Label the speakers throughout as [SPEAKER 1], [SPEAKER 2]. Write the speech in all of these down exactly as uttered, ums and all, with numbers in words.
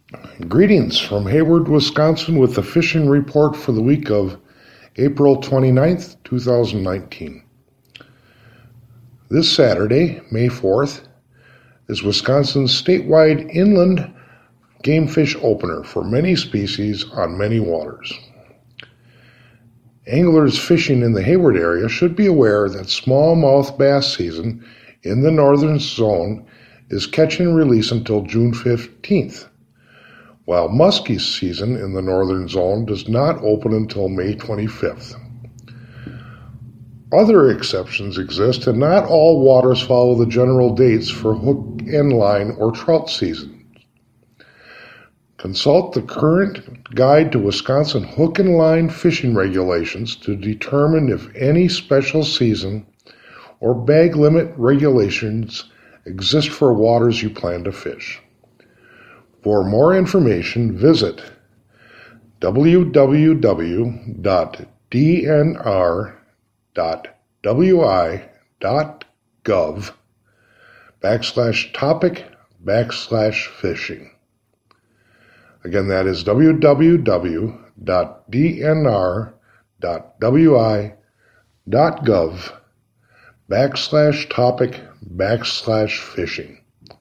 [SPEAKER 1] Greetings from Hayward, Wisconsin with the fishing report for the week of April twenty-ninth, two thousand nineteen. This Saturday, May fourth, is Wisconsin's statewide inland game fish opener for many species on many waters. Anglers fishing in the Hayward area should be aware that smallmouth bass season in the northern zone is catch and release until June fifteenth. While muskie season in the northern zone does not open until May twenty-fifth. Other exceptions exist, and not all waters follow the general dates for hook and line or trout season. Consult the current Guide to Wisconsin Hook and Line Fishing Regulations to determine if any special season or bag limit regulations exist for waters you plan to fish. For more information, visit w w w dot d n r dot w i dot gov backslash topic backslash fishing. Again, that is w w w dot d n r dot w i dot gov backslash topic backslash fishing.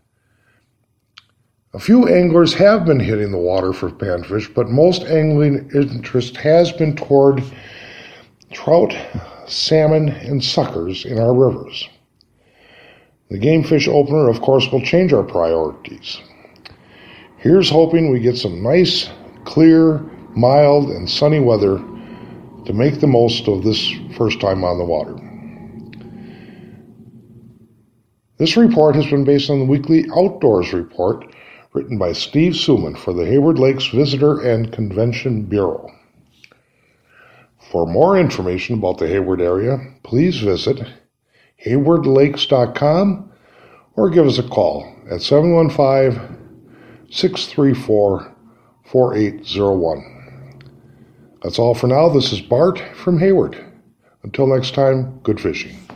[SPEAKER 1] A few anglers have been hitting the water for panfish, but most angling interest has been toward trout, salmon, and suckers in our rivers. The game fish opener, of course, will change our priorities. Here's hoping we get some nice, clear, mild, and sunny weather to make the most of this first time on the water. This report has been based on the weekly Outdoors Report written by Steve Suman for the Hayward Lakes Visitor and Convention Bureau. For more information about the Hayward area, please visit hayward lakes dot com or give us a call at seven one five, six three four, four eight zero one. That's all for now. This is Bart from Hayward. Until next time, good fishing.